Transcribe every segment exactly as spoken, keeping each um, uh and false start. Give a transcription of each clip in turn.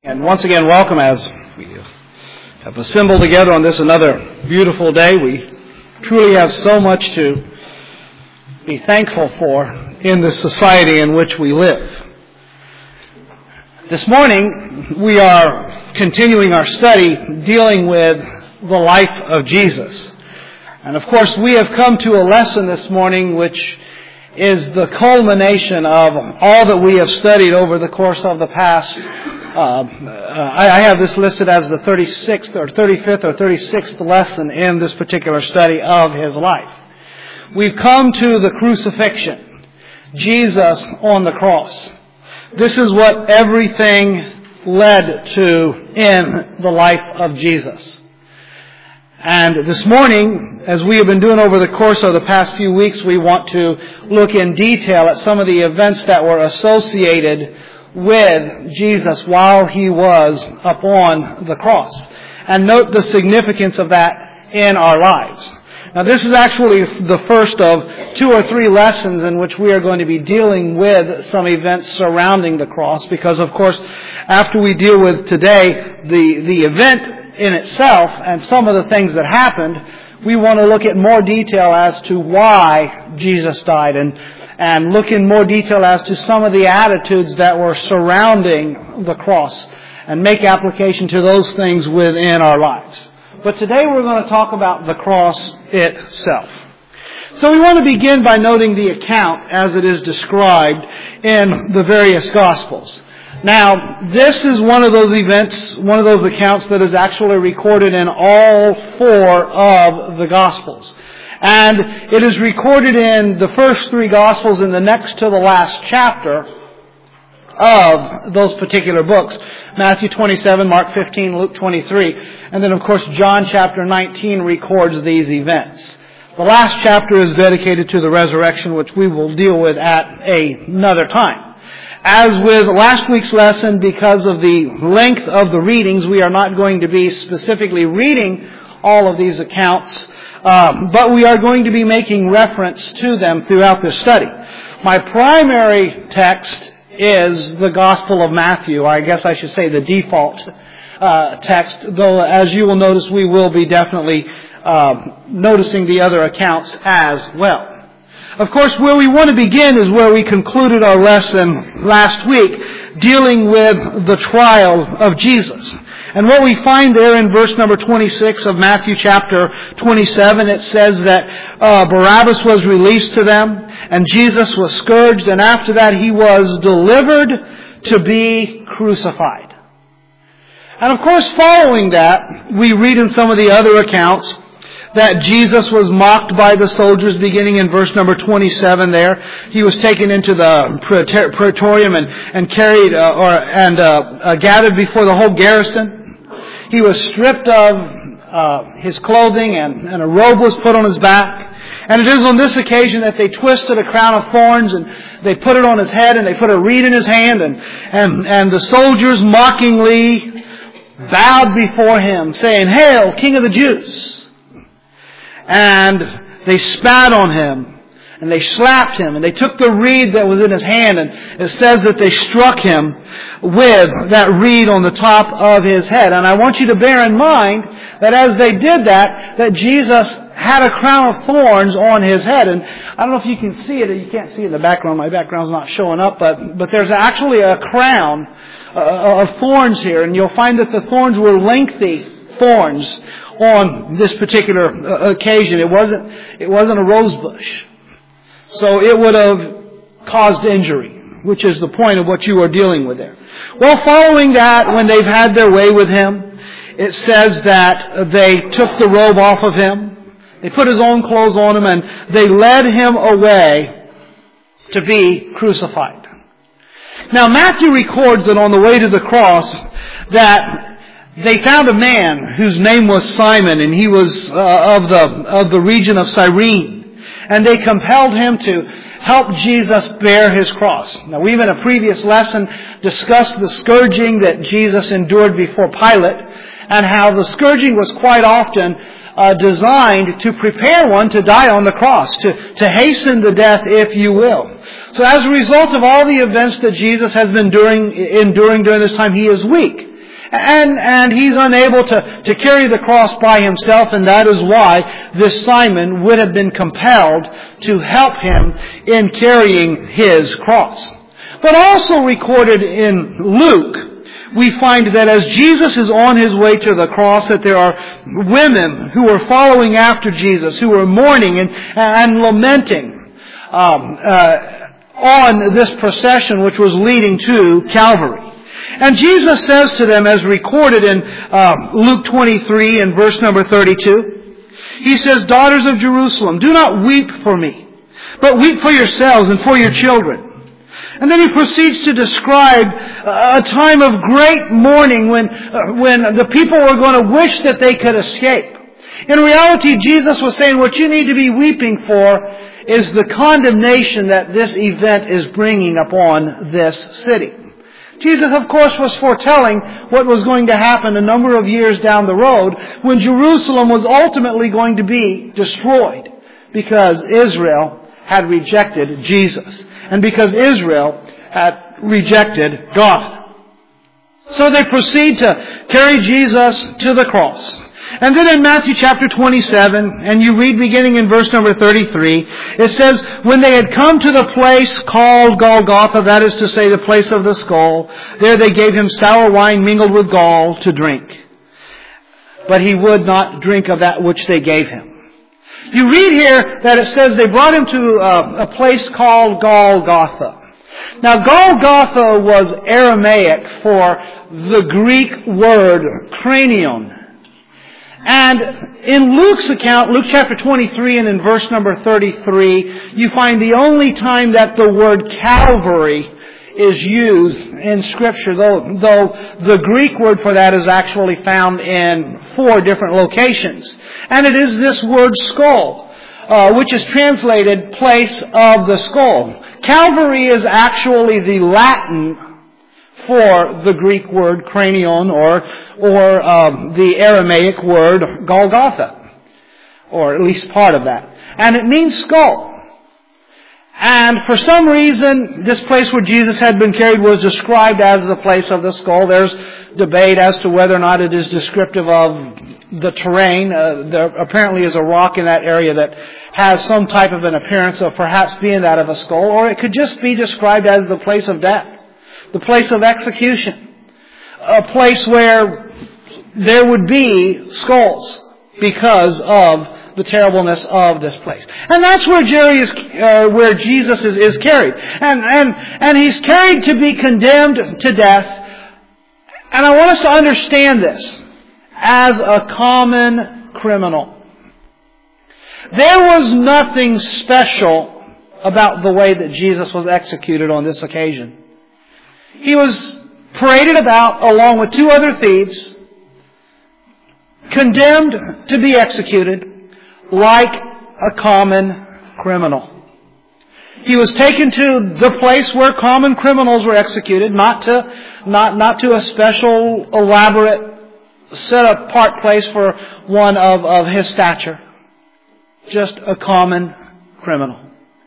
And once again, welcome as we have assembled together on this another beautiful day. We truly have so much to be thankful for in the society in which we live. This morning, we are continuing our study dealing with the life of Jesus. And of course, we have come to a lesson this morning which is the culmination of all that we have studied over the course of the past Uh, I, I have this listed as the thirty-sixth or thirty-fifth or thirty-sixth lesson in this particular study of His life. We've come to the crucifixion, Jesus on the cross. This is what everything led to in the life of Jesus. And this morning, as we have been doing over the course of the past few weeks, we want to look in detail at some of the events that were associated with Jesus while He was upon the cross. And note the significance of that in our lives. Now, this is actually the first of two or three lessons in which we are going to be dealing with some events surrounding the cross, because, of course, after we deal with today the, the event in itself and some of the things that happened, we want to look at more detail as to why Jesus died and and look in more detail as to some of the attitudes that were surrounding the cross and make application to those things within our lives. But today we're going to talk about the cross itself. So we want to begin by noting the account as it is described in the various Gospels. Now, this is one of those events, one of those accounts that is actually recorded in all four of the Gospels. And it is recorded in the first three Gospels in the next to the last chapter of those particular books. Matthew twenty-seven, Mark fifteen, Luke twenty-three. And then, of course, John chapter nineteen records these events. The last chapter is dedicated to the resurrection, which we will deal with at another time. As with last week's lesson, because of the length of the readings, we are not going to be specifically reading all of these accounts, Uh, but we are going to be making reference to them throughout this study. My primary text is the Gospel of Matthew. I guess I should say the default uh, text, though as you will notice, we will be definitely uh, noticing the other accounts as well. Of course, where we want to begin is where we concluded our lesson last week, dealing with the trial of Jesus. And what we find there in verse number twenty-six of Matthew chapter twenty-seven, it says that uh, Barabbas was released to them, and Jesus was scourged, and after that He was delivered to be crucified. And of course, following that, we read in some of the other accounts that Jesus was mocked by the soldiers, beginning in verse number twenty-seven there. He was taken into the praetorium and, and carried uh, or and uh, uh, gathered before the whole garrison. He was stripped of uh, his clothing and, and a robe was put on his back. And it is on this occasion that they twisted a crown of thorns and they put it on his head and they put a reed in his hand, and, and, and the soldiers mockingly bowed before Him, saying, "Hail, King of the Jews!" And they spat on Him, and they slapped Him, and they took the reed that was in His hand, and it says that they struck Him with that reed on the top of His head. And I want you to bear in mind that as they did that, that Jesus had a crown of thorns on His head. And I don't know if you can see it, you can't see it in the background, my background's not showing up, but, but there's actually a crown uh, of thorns here, and you'll find that the thorns were lengthy thorns on this particular uh, occasion. It wasn't, it wasn't a rose bush. So it would have caused injury, which is the point of what you are dealing with there. Well, following that, when they've had their way with Him, it says that they took the robe off of Him, they put His own clothes on Him, and they led Him away to be crucified. Now, Matthew records that on the way to the cross, that they found a man whose name was Simon, and he was uh, of the of the region of Cyrene. And they compelled him to help Jesus bear His cross. Now, we've in a previous lesson discussed the scourging that Jesus endured before Pilate, and how the scourging was quite often uh, designed to prepare one to die on the cross, to, to hasten the death, if you will. So as a result of all the events that Jesus has been enduring, enduring during this time, He is weak. And, and he's unable to, to carry the cross by himself, and that is why this Simon would have been compelled to help him in carrying his cross. But also recorded in Luke, we find that as Jesus is on his way to the cross, that there are women who are following after Jesus, who are mourning and, and lamenting um, uh, on this procession which was leading to Calvary. And Jesus says to them, as recorded in uh, Luke twenty-three and verse number thirty-two, he says, "Daughters of Jerusalem, do not weep for me, but weep for yourselves and for your children." And then he proceeds to describe a time of great mourning when, uh, when the people were going to wish that they could escape. In reality, Jesus was saying what you need to be weeping for is the condemnation that this event is bringing upon this city. Jesus, of course, was foretelling what was going to happen a number of years down the road when Jerusalem was ultimately going to be destroyed because Israel had rejected Jesus. And because Israel had rejected God. So they proceed to carry Jesus to the cross. And then in Matthew chapter twenty-seven, and you read beginning in verse number thirty-three, it says, "When they had come to the place called Golgotha," that is to say, the place of the skull, "there they gave him sour wine mingled with gall to drink. But he would not drink of that which they gave him." You read here that it says they brought him to a, a place called Golgotha. Now, Golgotha was Aramaic for the Greek word cranion. And in Luke's account, Luke chapter twenty-three and in verse number thirty-three, you find the only time that the word Calvary is used in Scripture, though, though the Greek word for that is actually found in four different locations. And it is this word skull, uh, which is translated place of the skull. Calvary is actually the Latin for the Greek word cranion, or, or um, the Aramaic word Golgotha, or at least part of that. And it means skull. And for some reason, this place where Jesus had been carried was described as the place of the skull. There's debate as to whether or not it is descriptive of the terrain. Uh, there apparently is a rock in that area that has some type of an appearance of perhaps being that of a skull, or it could just be described as the place of death, the place of execution, a place where there would be skulls because of the terribleness of this place. And that's where Jerry is, uh, where Jesus is, is carried. And, and, and he's carried to be condemned to death. And I want us to understand this as a common criminal. There was nothing special about the way that Jesus was executed on this occasion. He was paraded about along with two other thieves, condemned to be executed like a common criminal. He was taken to the place where common criminals were executed, not to, not, not to a special, elaborate, set-apart place for one of, of his stature. Just a common criminal.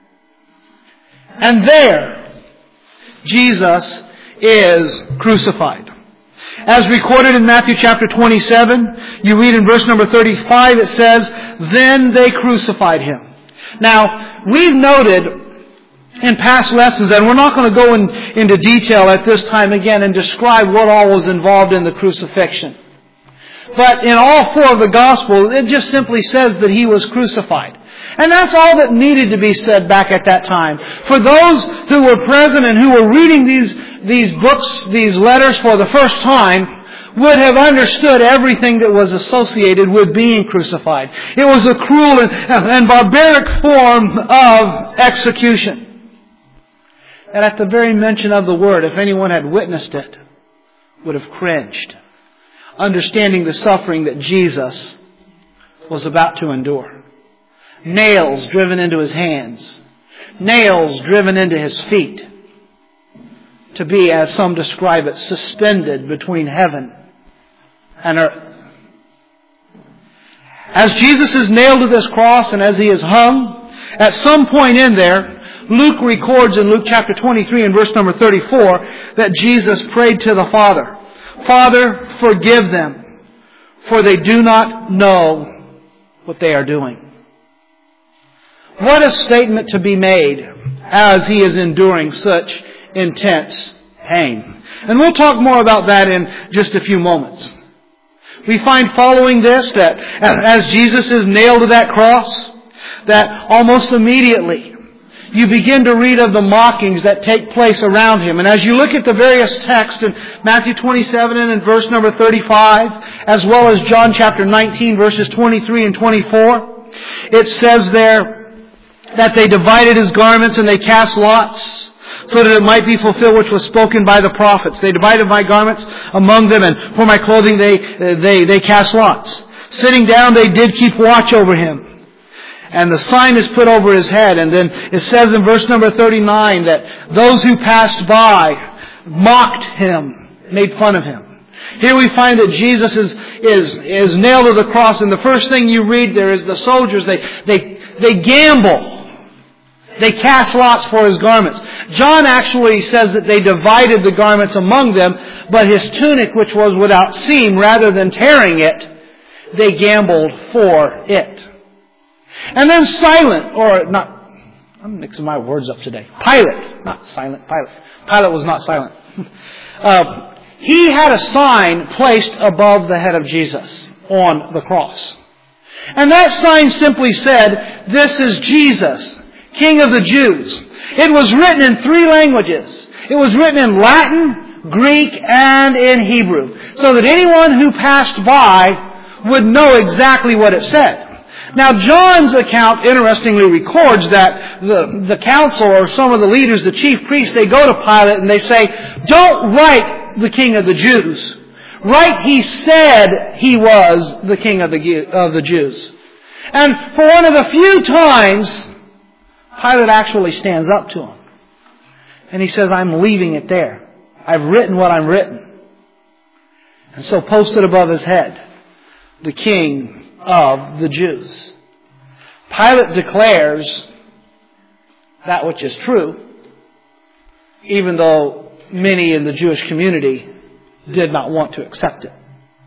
And there, Jesus is crucified. As recorded in Matthew chapter twenty-seven, you read in verse number thirty-five, it says, "Then they crucified him." Now, we've noted in past lessons, and we're not going to go in, into detail at this time again and describe what all was involved in the crucifixion. But in all four of the Gospels, it just simply says that he was crucified. And that's all that needed to be said back at that time. For those who were present and who were reading these, these books, these letters for the first time, would have understood everything that was associated with being crucified. It was a cruel and, and barbaric form of execution. And at the very mention of the word, if anyone had witnessed it, would have cringed, understanding the suffering that Jesus was about to endure. Nails driven into his hands. Nails driven into his feet. To be, as some describe it, suspended between heaven and earth. As Jesus is nailed to this cross and as he is hung, at some point in there, Luke records in Luke chapter twenty-three and verse number thirty-four that Jesus prayed to the Father, Father, forgive them, for they do not know what they are doing. What a statement to be made as he is enduring such intense pain. And we'll talk more about that in just a few moments. We find following this that as Jesus is nailed to that cross, that almost immediately you begin to read of the mockings that take place around him. And as you look at the various texts in Matthew twenty-seven and in verse number thirty-five, as well as John chapter nineteen, verses twenty-three and twenty-four, it says there that they divided his garments and they cast lots, so that it might be fulfilled which was spoken by the prophets. They divided my garments among them, and for my clothing they, they, they cast lots. Sitting down, they did keep watch over him. And the sign is put over his head. And then it says in verse number thirty-nine that those who passed by mocked him, made fun of him. Here we find that Jesus is, is, is nailed to the cross, and the first thing you read there is the soldiers, they, they, they gamble. They cast lots for his garments. John actually says that they divided the garments among them, but his tunic, which was without seam, rather than tearing it, they gambled for it. And then Silent, or not, I'm mixing my words up today. Pilate, not silent, Pilate. Pilate was not silent. uh, he had a sign placed above the head of Jesus on the cross. And that sign simply said, "This is Jesus, King of the Jews." It was written in three languages. It was written in Latin, Greek, and in Hebrew, so that anyone who passed by would know exactly what it said. Now, John's account interestingly records that the, the council, or some of the leaders, the chief priests, they go to Pilate and they say, "Don't write the King of the Jews. Write, he said he was the King of the, of the Jews." And for one of the few times, Pilate actually stands up to him. And he says, "I'm leaving it there. I've written what I'm written." And so posted above his head, "The King of the Jews." Pilate declares that which is true, even though many in the Jewish community did not want to accept it.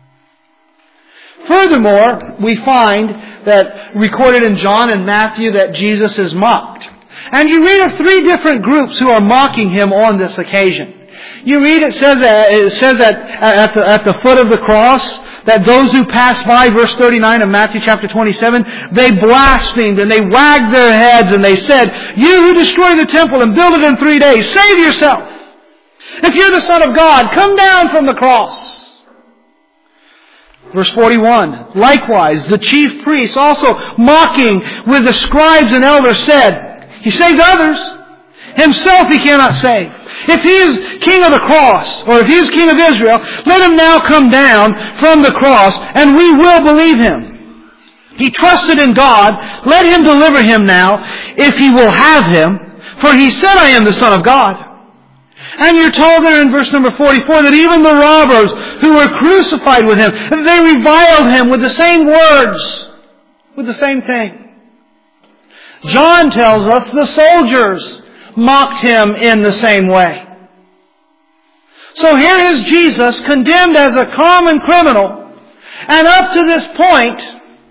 Furthermore, we find that recorded in John and Matthew that Jesus is mocked. And you read of three different groups who are mocking him on this occasion. You read it says that, it says that at the, at the foot of the cross, that those who passed by, verse thirty-nine of Matthew chapter twenty-seven, they blasphemed and they wagged their heads and they said, "You who destroy the temple and build it in three days, save yourself. If you're the Son of God, come down from the cross." Verse forty-one, likewise, the chief priests also mocking with the scribes and elders said, "He saved others. Himself he cannot save. If he is king of the cross, or if he is king of Israel, let him now come down from the cross, and we will believe him. He trusted in God. Let him deliver him now, if he will have him. For he said, 'I am the Son of God.'" And you're told there in verse number forty-four that even the robbers who were crucified with him, they reviled him with the same words, with the same thing. John tells us the soldiers mocked him in the same way. So here is Jesus condemned as a common criminal, and up to this point,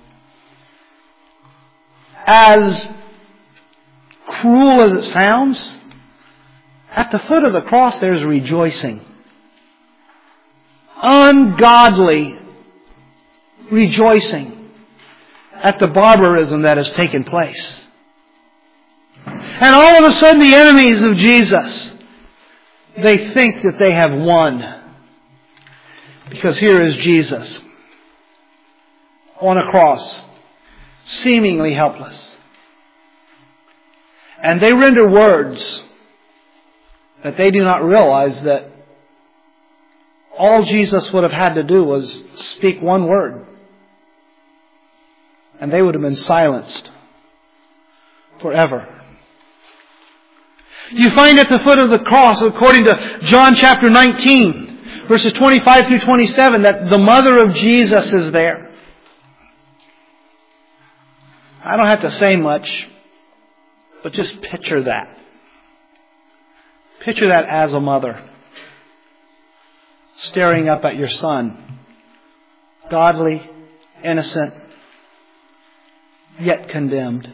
as cruel as it sounds, at the foot of the cross there's rejoicing. Ungodly rejoicing at the barbarism that has taken place. And all of a sudden the enemies of Jesus, they think that they have won. Because here is Jesus on a cross, seemingly helpless. And they render words that they do not realize that all Jesus would have had to do was speak one word, and they would have been silenced forever. You find at the foot of the cross, according to John chapter nineteen, verses twenty-five through twenty-seven, that the mother of Jesus is there. I don't have to say much, but just picture that. Picture that as a mother. staring up at your son. Godly, innocent, yet condemned.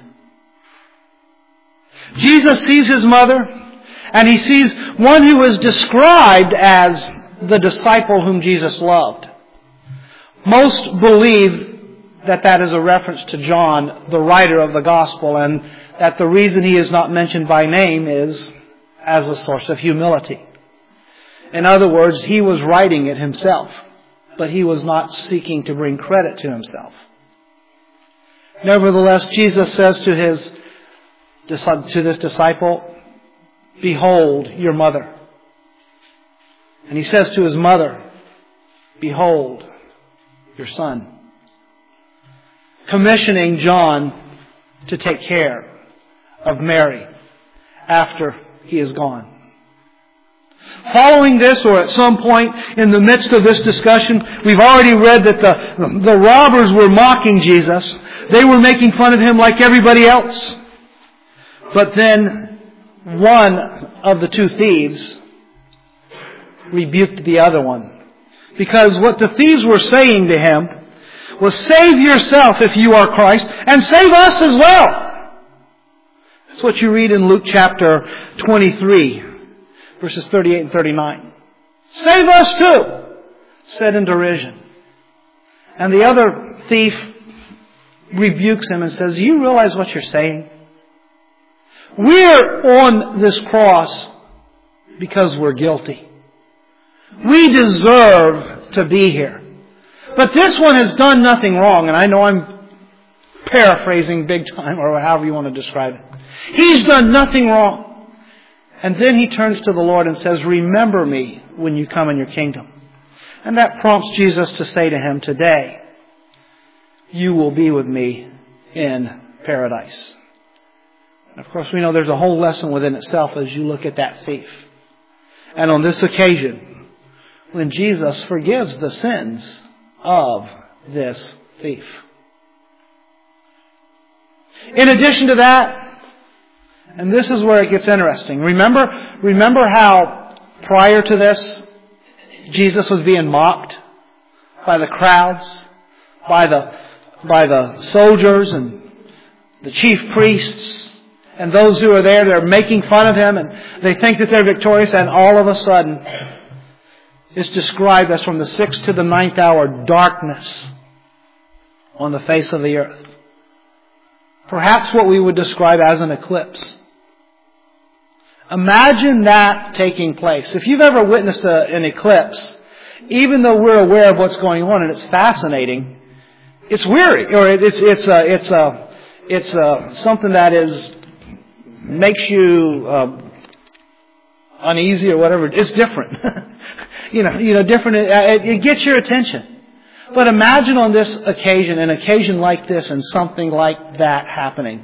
Jesus sees his mother, and he sees one who is described as the disciple whom Jesus loved. Most believe that that is a reference to John, the writer of the gospel, and that the reason he is not mentioned by name is as a source of humility. In other words, he was writing it himself, but he was not seeking to bring credit to himself. Nevertheless, Jesus says to his to this disciple, "Behold your mother." And he says to his mother, "Behold your son." Commissioning John to take care of Mary after he is gone. Following this, or at some point in the midst of this discussion, we've already read that the, the robbers were mocking Jesus. They were making fun of him like everybody else. But then one of the two thieves rebuked the other one. Because what the thieves were saying to him was, "Save yourself if you are Christ, and save us as well." That's what you read in Luke chapter twenty-three, verses thirty-eight and thirty-nine. "Save us too," said in derision. And the other thief rebukes him and says, "Do you realize what you're saying? We're on this cross because we're guilty. We deserve to be here. But this one has done nothing wrong." And I know I'm paraphrasing big time, or however you want to describe it. He's done nothing wrong. And then he turns to the Lord and says, "Remember me when you come in your kingdom." And that prompts Jesus to say to him, "Today, you will be with me in paradise." And of course, we know there's a whole lesson within itself as you look at that thief. And on this occasion, when Jesus forgives the sins of this thief. In addition to that, and this is where it gets interesting. Remember, remember how prior to this, Jesus was being mocked by the crowds, by the, by the soldiers and the chief priests, and those who are there, they're making fun of him, and they think that they're victorious, and all of a sudden, it's described as from the sixth to the ninth hour, darkness on the face of the earth. Perhaps what we would describe as an eclipse. Imagine that taking place. If you've ever witnessed a, an eclipse, even though we're aware of what's going on and it's fascinating, it's weary, or it's it's a, it's a, it's a, something that is makes you uh, uneasy or whatever. It's different. you know, you know, different. It, it gets your attention. But imagine on this occasion, an occasion like this, and something like that happening.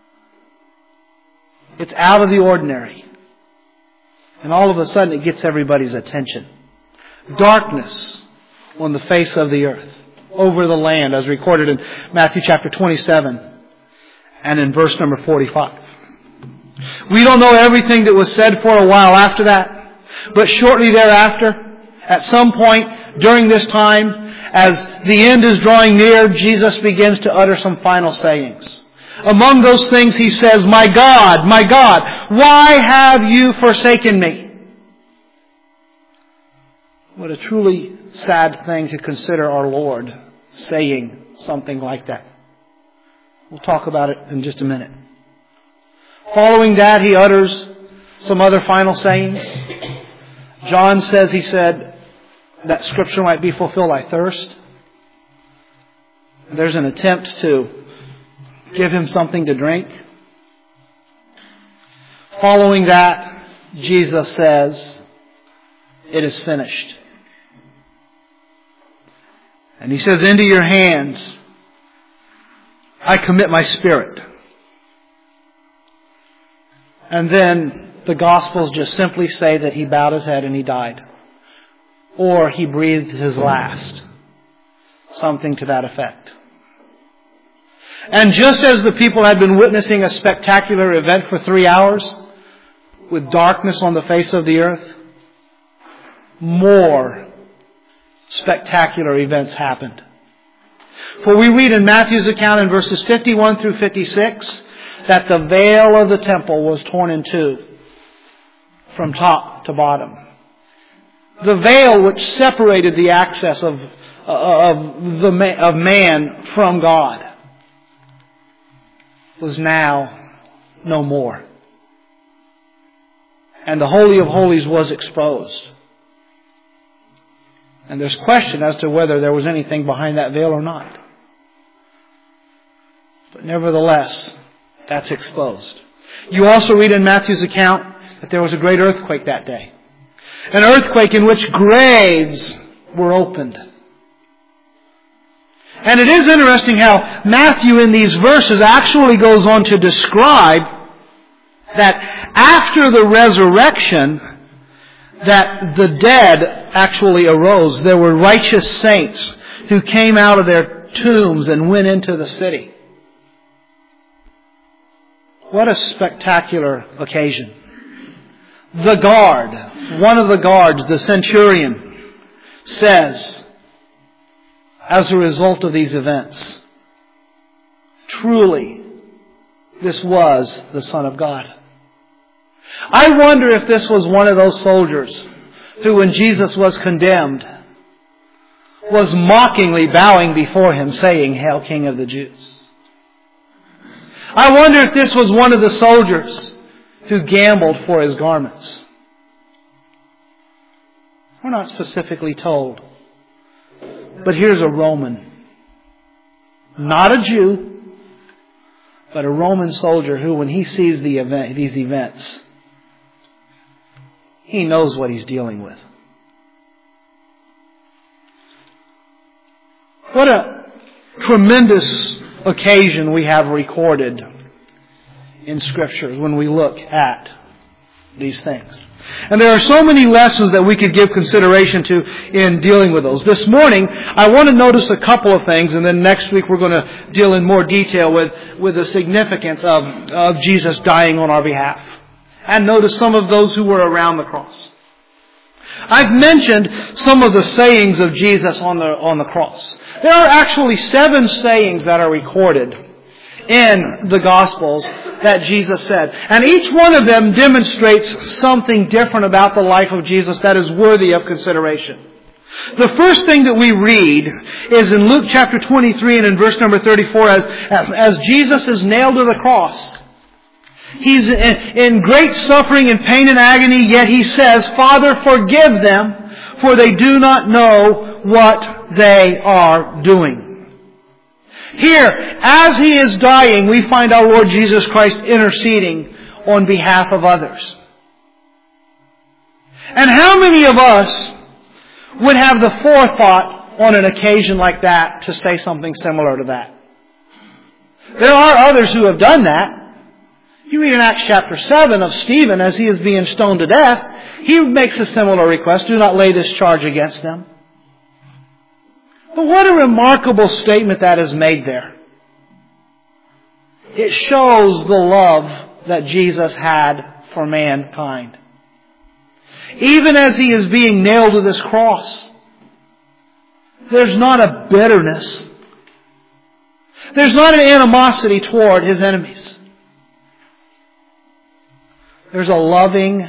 It's out of the ordinary. And all of a sudden it gets everybody's attention. Darkness on the face of the earth, over the land, as recorded in Matthew chapter twenty-seven and in verse number forty-five. We don't know everything that was said for a while after that, but shortly thereafter, at some point during this time, as the end is drawing near, Jesus begins to utter some final sayings. Among those things he says, "My God, my God, why have you forsaken me?" What a truly sad thing to consider our Lord saying something like that. We'll talk about it in just a minute. Following that, he utters some other final sayings. John says, he said, that Scripture might be fulfilled, "I thirst." There's an attempt to give him something to drink. Following that, Jesus says, "It is finished." And he says, "Into your hands I commit my spirit." And then the Gospels just simply say that he bowed his head and he died. Or he breathed his last. Something to that effect. And just as the people had been witnessing a spectacular event for three hours, with darkness on the face of the earth, more spectacular events happened. For we read in Matthew's account in verses fifty-one through fifty-six that the veil of the temple was torn in two from top to bottom. The veil which separated the access of, of, the, of man from God was now no more. And the Holy of Holies was exposed. And there's question as to whether there was anything behind that veil or not. But nevertheless, that's exposed. You also read in Matthew's account that there was a great earthquake that day. An earthquake in which graves were opened. And it is interesting how Matthew in these verses actually goes on to describe that after the resurrection, that the dead actually arose. There were righteous saints who came out of their tombs and went into the city. What a spectacular occasion. The guard, one of the guards, the centurion, says, as a result of these events, truly, this was the Son of God. I wonder if this was one of those soldiers who, when Jesus was condemned, was mockingly bowing before Him, saying, "Hail, King of the Jews." I wonder if this was one of the soldiers who gambled for His garments. We're not specifically told. But here's a Roman. Not a Jew, but a Roman soldier who, when he sees the event, these events, he knows what he's dealing with. What a tremendous occasion we have recorded in Scripture when we look at these things. And there are so many lessons that we could give consideration to in dealing with those. This morning, I want to notice a couple of things, and then next week we're going to deal in more detail with, with the significance of, of Jesus dying on our behalf. And notice some of those who were around the cross. I've mentioned some of the sayings of Jesus on the, on the cross. There are actually seven sayings that are recorded in the Gospels that Jesus said. And each one of them demonstrates something different about the life of Jesus that is worthy of consideration. The first thing that we read is in Luke chapter twenty-three and in verse number thirty-four, as, as Jesus is nailed to the cross. He's in great suffering and pain and agony, yet He says, "Father, forgive them, for they do not know what they are doing." Here, as He is dying, we find our Lord Jesus Christ interceding on behalf of others. And how many of us would have the forethought on an occasion like that to say something similar to that? There are others who have done that. You read in Acts chapter seven of Stephen as he is being stoned to death. He makes a similar request, "Do not lay this charge against them." But what a remarkable statement that is made there. It shows the love that Jesus had for mankind. Even as He is being nailed to this cross, there's not a bitterness. There's not an animosity toward His enemies. There's a loving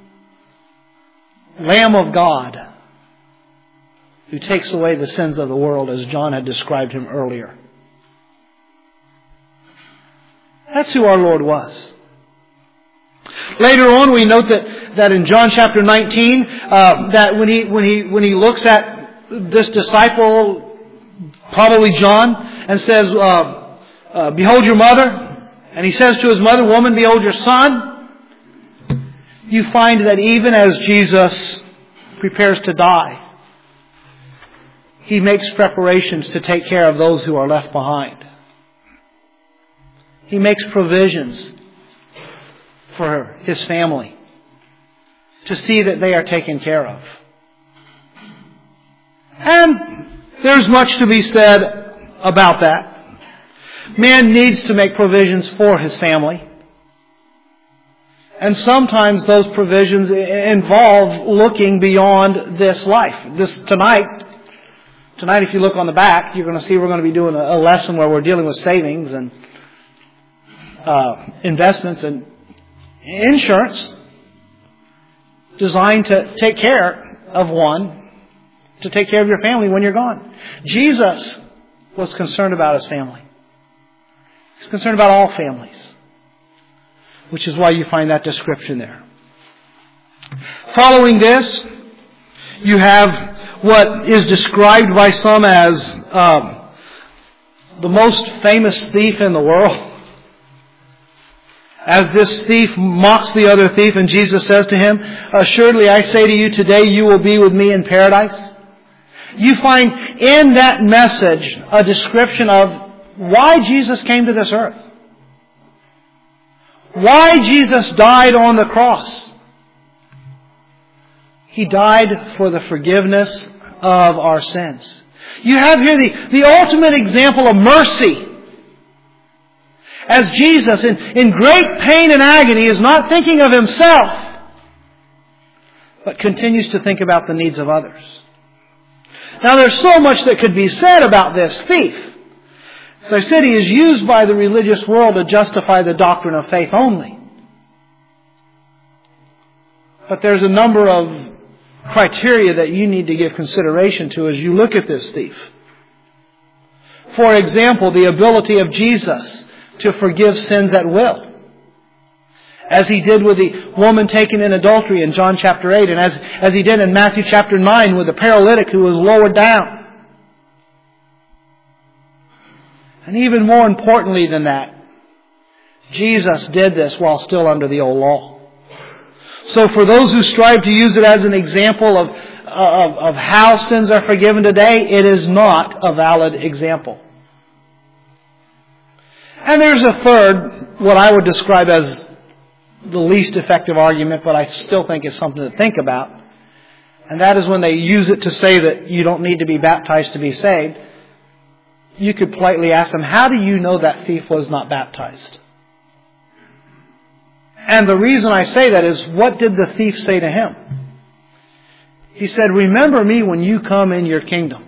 Lamb of God who takes away the sins of the world, as John had described Him earlier. That's who our Lord was. Later on, we note that, that in John chapter nineteen, uh, that when he when he when he looks at this disciple, probably John, and says, uh, uh, "Behold your mother," and he says to his mother, "Woman, behold your son." You find that even as Jesus prepares to die, He makes preparations to take care of those who are left behind. He makes provisions for His family to see that they are taken care of. And there's much to be said about that. Man needs to make provisions for his family. And sometimes those provisions involve looking beyond this life. This tonight, Tonight, if you look on the back, you're going to see we're going to be doing a lesson where we're dealing with savings and uh, investments and insurance designed to take care of one, to take care of your family when you're gone. Jesus was concerned about His family. He's concerned about all families, which is why you find that description there. Following this, you have what is described by some as um, the most famous thief in the world. As this thief mocks the other thief, and Jesus says to him, "Assuredly I say to you, today you will be with me in paradise." You find in that message a description of why Jesus came to this earth. Why Jesus died on the cross. He died for the forgiveness of our sins. You have here the, the ultimate example of mercy. As Jesus, in, in great pain and agony, is not thinking of Himself, but continues to think about the needs of others. Now, there's so much that could be said about this thief. As I said, he is used by the religious world to justify the doctrine of faith only. But there's a number of criteria that you need to give consideration to as you look at this thief. For example, the ability of Jesus to forgive sins at will, as He did with the woman taken in adultery in John chapter eight, and as, as He did in Matthew chapter nine with the paralytic who was lowered down. And even more importantly than that, Jesus did this while still under the old law. So for those who strive to use it as an example of, of, of how sins are forgiven today, it is not a valid example. And there's a third, what I would describe as the least effective argument, but I still think it's something to think about. And that is when they use it to say that you don't need to be baptized to be saved. You could politely ask them, how do you know that thief was not baptized? And the reason I say that is, what did the thief say to Him? He said, "Remember me when you come in your kingdom."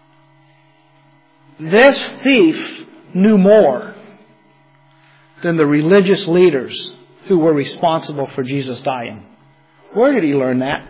This thief knew more than the religious leaders who were responsible for Jesus dying. Where did he learn that?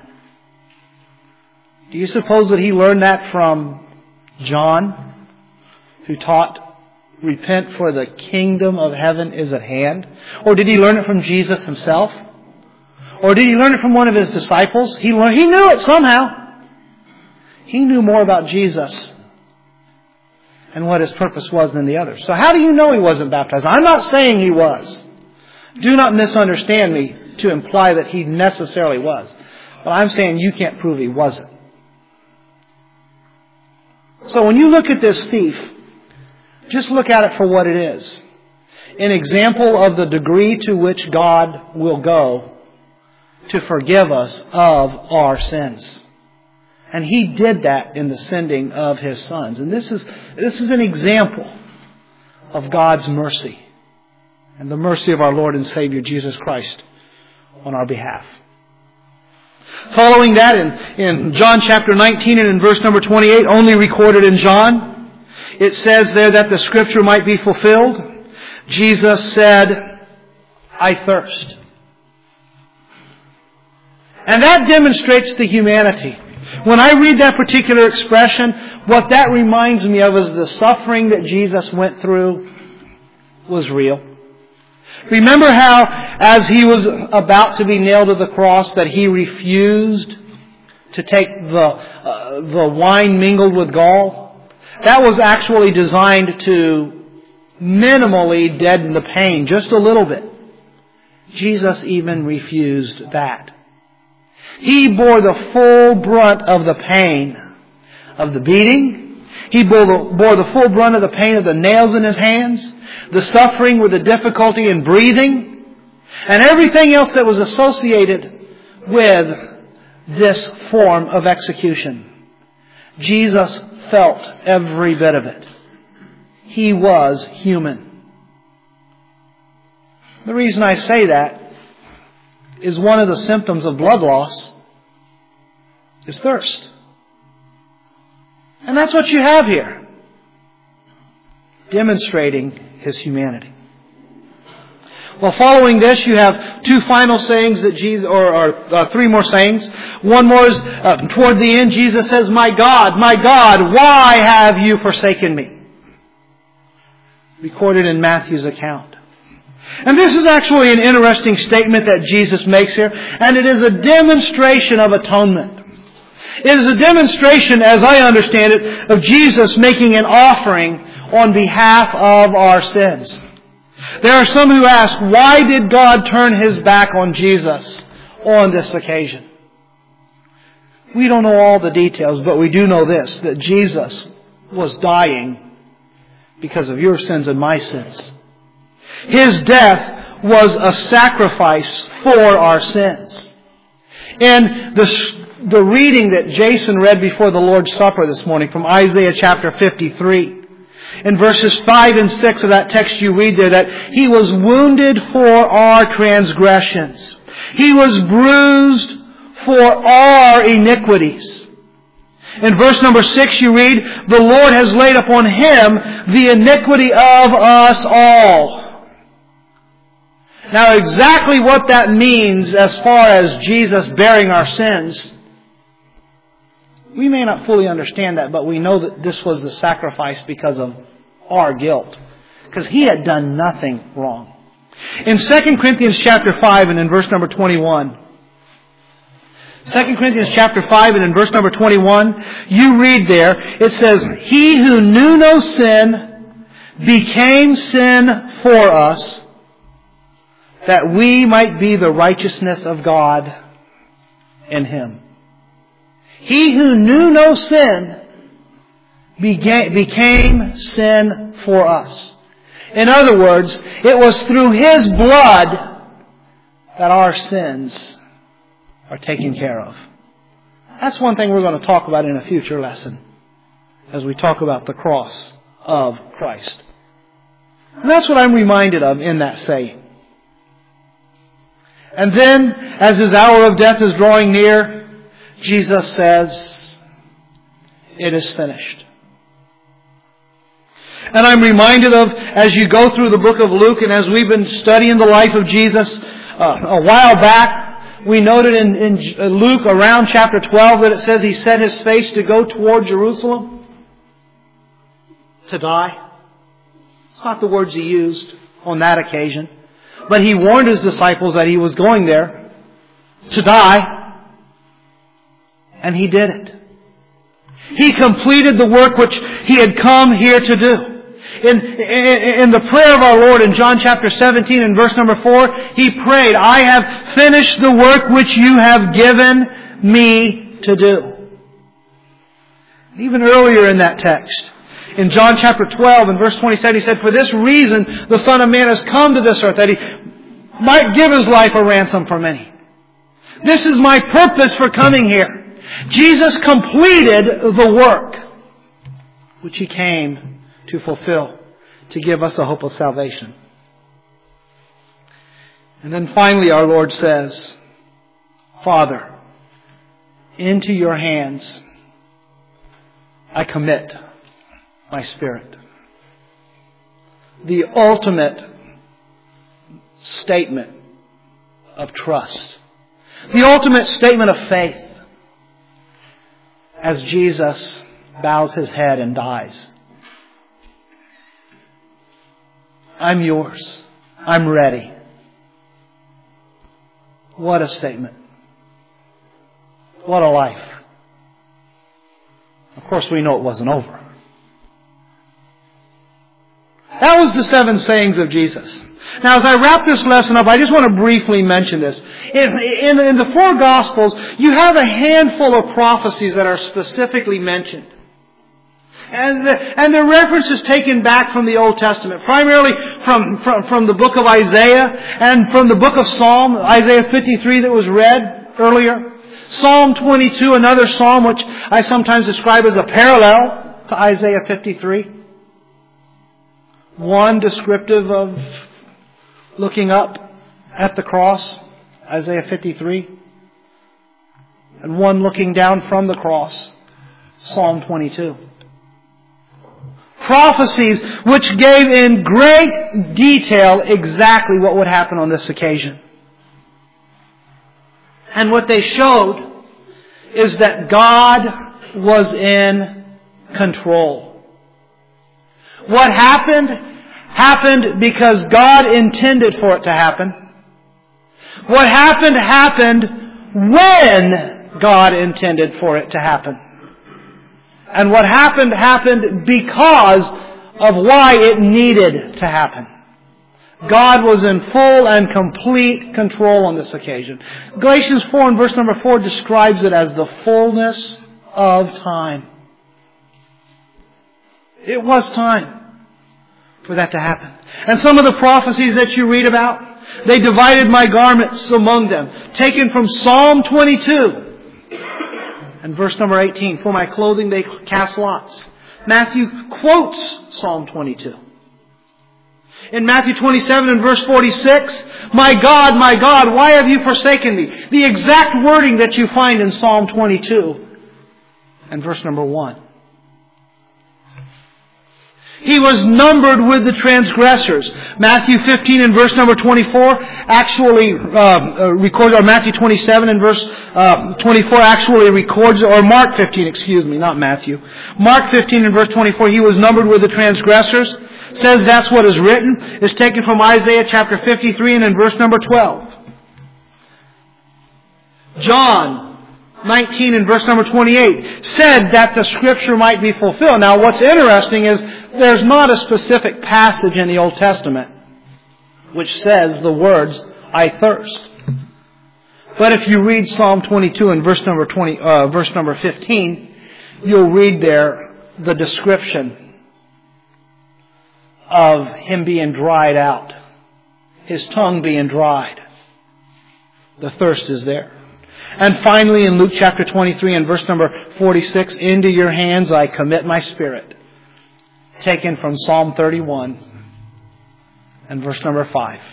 Do you suppose that he learned that from John, who taught, "Repent, for the kingdom of heaven is at hand"? Or did he learn it from Jesus Himself? Or did he learn it from one of His disciples? He learned, he knew it somehow. He knew more about Jesus and what His purpose was than the others. So how do you know he wasn't baptized? I'm not saying he was. Do not misunderstand me to imply that he necessarily was. But I'm saying you can't prove he wasn't. So when you look at this thief, just look at it for what it is. An example of the degree to which God will go to forgive us of our sins. And He did that in the sending of His sons. And this is, this is an example of God's mercy and the mercy of our Lord and Savior Jesus Christ on our behalf. Following that, in, in John chapter nineteen and in verse number twenty-eight, only recorded in John, it says there that the Scripture might be fulfilled. Jesus said, "I thirst." And that demonstrates the humanity. When I read that particular expression, what that reminds me of is the suffering that Jesus went through was real. Remember how, as He was about to be nailed to the cross, that He refused to take the, uh, the wine mingled with gall? That was actually designed to minimally deaden the pain, just a little bit. Jesus even refused that. He bore the full brunt of the pain of the beating. He bore the, bore the full brunt of the pain of the nails in His hands, the suffering with the difficulty in breathing, and everything else that was associated with this form of execution. Jesus felt every bit of it. He was human. The reason I say that is one of the symptoms of blood loss is thirst. And that's what you have here, demonstrating His humanity. Well, following this, you have two final sayings that Jesus, or, or uh, three more sayings. One more is uh, toward the end. Jesus says, "My God, my God, why have you forsaken me?" Recorded in Matthew's account. And this is actually an interesting statement that Jesus makes here, and it is a demonstration of atonement. It is a demonstration, as I understand it, of Jesus making an offering on behalf of our sins. There are some who ask, why did God turn His back on Jesus on this occasion? We don't know all the details, but we do know this, that Jesus was dying because of your sins and my sins. His death was a sacrifice for our sins. And the, the reading that Jason read before the Lord's Supper this morning from Isaiah chapter fifty-three, in verses five and six of that text you read there, that He was wounded for our transgressions. He was bruised for our iniquities. In verse number six you read, the Lord has laid upon Him the iniquity of us all. Now exactly what that means as far as Jesus bearing our sins, we may not fully understand that, but we know that this was the sacrifice because of our guilt. Because He had done nothing wrong. In Second Corinthians chapter five and in verse number twenty-one, Second Corinthians chapter five and in verse number twenty-one, you read there, it says, "He who knew no sin became sin for us, that we might be the righteousness of God in Him." He who knew no sin became sin for us. In other words, it was through His blood that our sins are taken care of. That's one thing we're going to talk about in a future lesson as we talk about the cross of Christ. And that's what I'm reminded of in that saying. And then, as His hour of death is drawing near, Jesus says, "It is finished." And I'm reminded of, as you go through the book of Luke, and as we've been studying the life of Jesus uh, a while back, we noted in, in Luke around chapter twelve that it says He set His face to go toward Jerusalem to die. It's not the words He used on that occasion. But He warned His disciples that He was going there to die. And He did it. He completed the work which He had come here to do. In, in, in the prayer of our Lord in John chapter seventeen and verse number four, He prayed, "I have finished the work which you have given me to do." Even earlier in that text, in John chapter twelve and verse twenty-seven, He said, "For this reason the Son of Man has come to this earth, that He might give His life a ransom for many." This is my purpose for coming here. Jesus completed the work which He came to fulfill, to give us a hope of salvation. And then finally our Lord says, "Father, into your hands I commit my spirit." The ultimate statement of trust. The ultimate statement of faith. As Jesus bows His head and dies. I'm yours. I'm ready. What a statement. What a life. Of course, we know it wasn't over. That was the seven sayings of Jesus. Now, as I wrap this lesson up, I just want to briefly mention this. In, in, in the four Gospels, you have a handful of prophecies that are specifically mentioned. And the, and the reference is taken back from the Old Testament, primarily from, from, from the book of Isaiah and from the book of Psalm, Isaiah fifty-three that was read earlier. Psalm twenty-two, another psalm which I sometimes describe as a parallel to Isaiah fifty-three. One descriptive of looking up at the cross, Isaiah fifty-three. And one looking down from the cross, Psalm twenty-two. prophecies which gave in great detail exactly what would happen on this occasion. And what they showed is that God was in control. What happened, happened because God intended for it to happen. What happened, happened when God intended for it to happen. And what happened, happened because of why it needed to happen. God was in full and complete control on this occasion. Galatians four and verse number four describes it as the fullness of time. It was time for that to happen. And some of the prophecies that you read about, they divided my garments among them. Taken from Psalm twenty-two and verse number eighteen. For my clothing they cast lots. Matthew quotes Psalm twenty-two. In Matthew twenty-seven and verse forty-six, my God, my God, why have you forsaken me? The exact wording that you find in Psalm twenty-two and verse number one. He was numbered with the transgressors. Matthew fifteen and verse number twenty-four actually uh, uh, records, or Matthew twenty-seven and verse uh, twenty-four actually records, or Mark fifteen, excuse me, not Matthew. Mark fifteen and verse twenty-four, he was numbered with the transgressors. Says that's what is written. It's taken from Isaiah chapter fifty-three and in verse number twelve. John nineteen and verse number twenty-eight said that the scripture might be fulfilled. Now what's interesting is there's not a specific passage in the Old Testament which says the words, I thirst. But if you read Psalm twenty-two and verse number twenty, uh, verse number fifteen, you'll read there the description of him being dried out, his tongue being dried. The thirst is there. And finally in Luke chapter twenty-three and verse number forty-six, into your hands I commit my spirit. Taken from Psalm thirty-one and verse number five.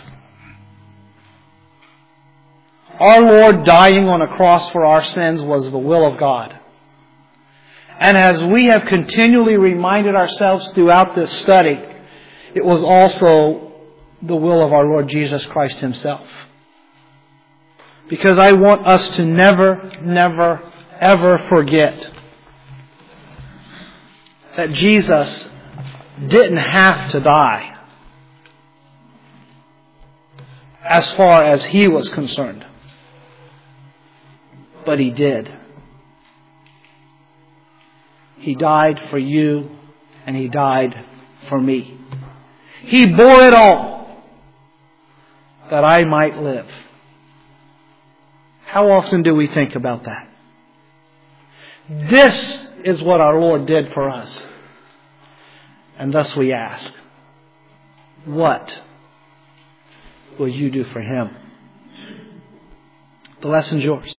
Our Lord dying on a cross for our sins was the will of God. And as we have continually reminded ourselves throughout this study, it was also the will of our Lord Jesus Christ Himself. Because I want us to never, never, ever forget that Jesus didn't have to die as far as He was concerned. But He did. He died for you and He died for me. He bore it all that I might live. How often do we think about that? This is what our Lord did for us. And thus we ask, what will you do for Him? The lesson's yours.